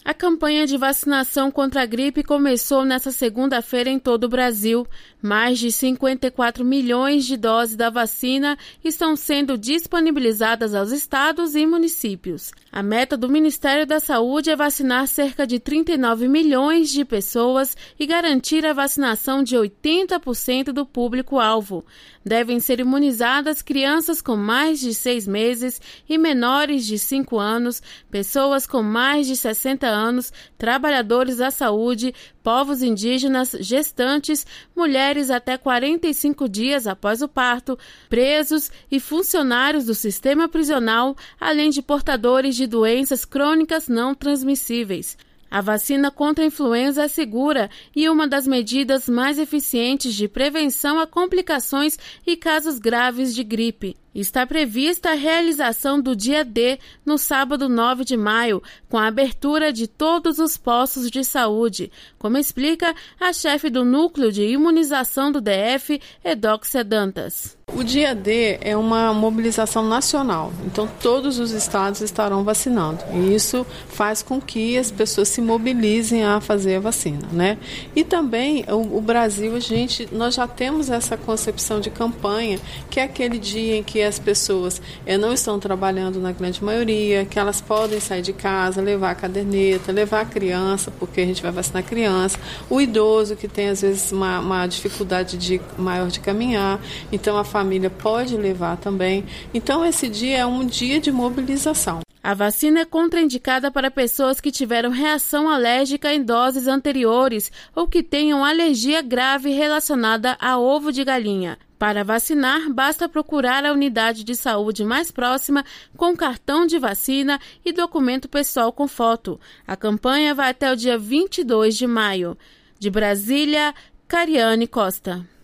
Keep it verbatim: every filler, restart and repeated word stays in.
A campanha de vacinação contra a gripe começou nesta segunda-feira em todo o Brasil. Mais de cinquenta e quatro milhões de doses da vacina estão sendo disponibilizadas aos estados e municípios. A meta do Ministério da Saúde é vacinar cerca de trinta e nove milhões de pessoas e garantir a vacinação de oitenta por cento do público-alvo. Devem ser imunizadas crianças com mais de seis meses e menores de cinco anos, pessoas com mais de sessenta anos, trabalhadores da saúde, povos indígenas, gestantes, mulheres até quarenta e cinco dias após o parto, presos e funcionários do sistema prisional, além de portadores de doenças crônicas não transmissíveis. A vacina contra a influenza é segura e uma das medidas mais eficientes de prevenção a complicações e casos graves de gripe. Está prevista a realização do dia D no sábado nove de maio, com a abertura de todos os postos de saúde, como explica a chefe do Núcleo de Imunização do D F, Edóxia Dantas. O dia D é uma mobilização nacional, então todos os estados estarão vacinando e isso faz com que as pessoas se mobilizem a fazer a vacina, né? E também o, o Brasil, a gente, nós já temos essa concepção de campanha, que é aquele dia em que as pessoas eh, não estão trabalhando na grande maioria, que elas podem sair de casa, levar a caderneta, levar a criança, porque a gente vai vacinar a criança, o idoso que tem às vezes uma, uma dificuldade de, maior de caminhar, então a família pode levar também. Então esse dia é um dia de mobilização. A vacina é contraindicada para pessoas que tiveram reação alérgica em doses anteriores ou que tenham alergia grave relacionada a ovo de galinha. Para vacinar, basta procurar a unidade de saúde mais próxima com cartão de vacina e documento pessoal com foto. A campanha vai até o dia vinte e dois de maio. De Brasília, Cariane Costa.